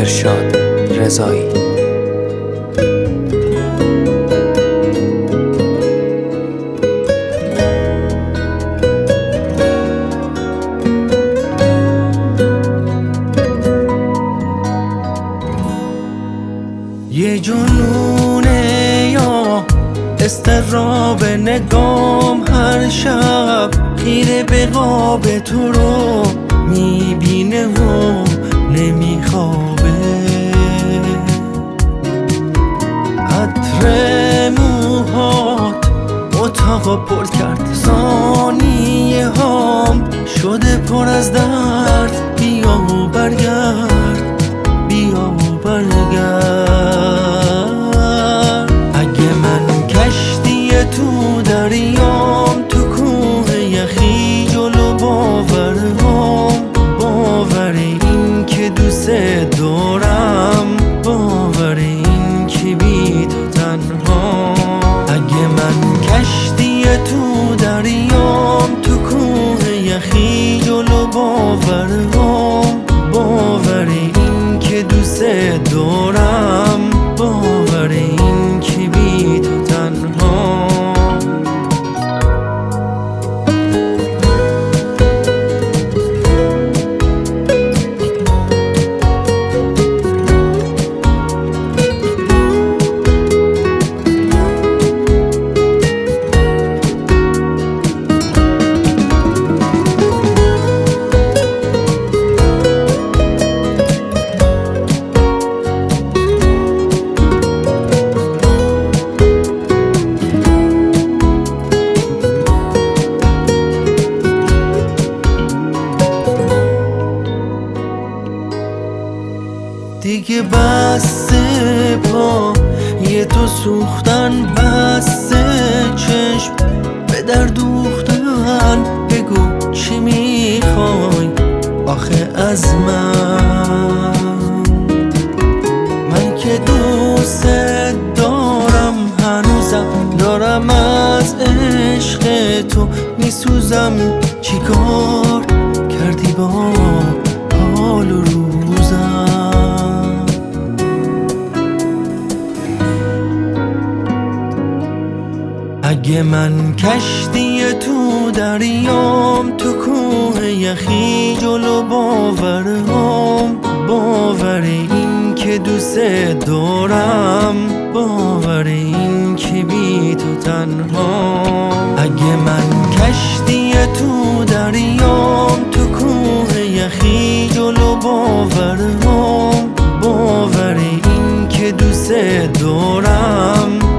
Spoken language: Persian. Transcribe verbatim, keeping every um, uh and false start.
ارشاد رضایی. یه جنونه یا استراب نگام هر شب خیره به قاب تو رو میبینه و نمیخوابه. عطر موهات اتاقا پر کرد، ثانیه هام شده پر از درد. بیا و برگرد، بیا و برگرد. اگه من کشتی تو دریام، تو کوه یخی جلو باورهام، باور این که دوست دارم، باور این که بی تو تنها. اگه من کشتی تو دریام، تو کوه یخی جلو باورهام، باور این که دوست دارم، باور این که بی تو تنها. دیگه بسته پا یه تو سوختن، بسته چشم به در دوختن. بگو چی میخوای آخه از من؟ من که دوست دارم، هنوزم دارم از عشق تو میسوزم. چیکار کردی با حال و روزم؟ اگه من کشتی تو دریام، تو کوه یخی جلو باورهام، باور این که دوست دارم، باور این که بی تو تنها. اگه من کشتی تو دریام، تو کوه یخی جلو باورهام، باور این که دوست دارم،